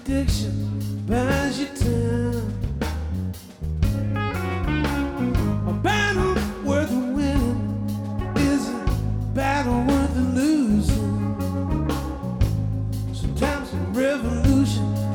addiction buys you time. A battle worth winning is a battle worth losing. Sometimes a revolution